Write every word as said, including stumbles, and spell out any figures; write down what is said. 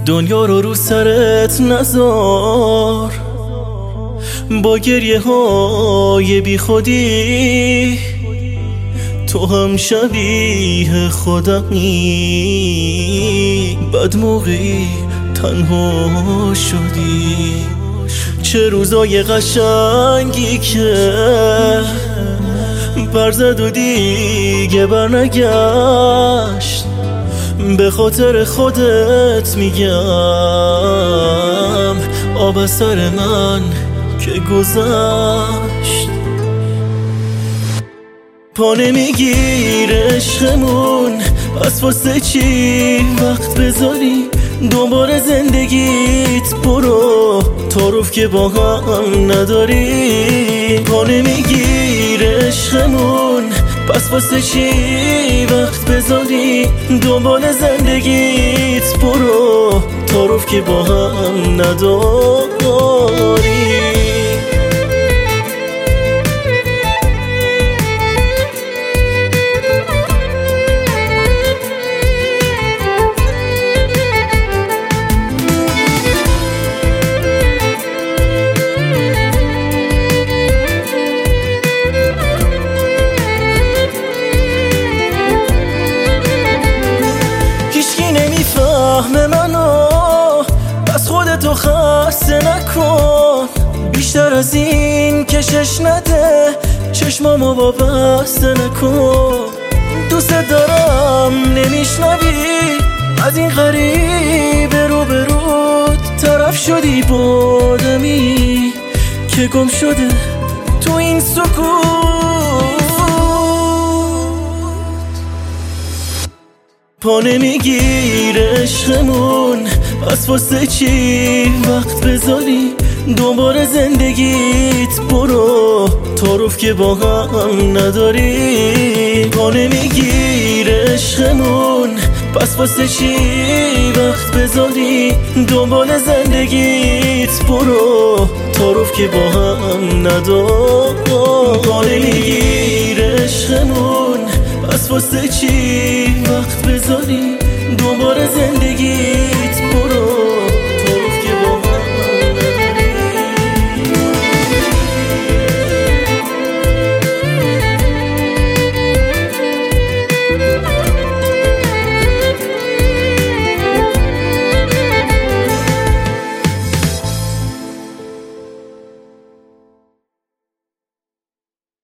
دنیا رو رو سرت نذار با گریه های بی خودی، تو هم شبیه خودمی، بد موقعی تنها شدی. چه روزای قشنگی که برزد و دیگه برنگشت، به خاطر خودت میگم آب از سر من که گذشت. پا نمیگیر عشقمون، پس واسه چی وقت بذاری دوباره زندگیت؟ برو تعارف که با هم نداری. پا نمیگیر عشقمون، پس واسه چی وقت بذاری دوباره زندگیت؟ برو تعارف که با هم نداری. فهم منو پس خودتو خسته نکن، بیشتر از این کشش نده، چشمامو با بسته نکن. دوست دارم نمیشنوی، از این غریب رو برود طرف شدی با آدمی که گم شده تو این سکوت. پا نمیگیر عشقمون، پس واسه چی وقت بذاری دوباره زندگیت؟ برو تعارف که با هم نداری. پا نمیگیر عشقمون، پس واسه چی وقت بذاری دوباره زندگیت؟ برو تعارف که با هم نداری. پا نمیگیر عشقمون، پس واسه چی وقت بذاری دوباره زندگیت؟ برو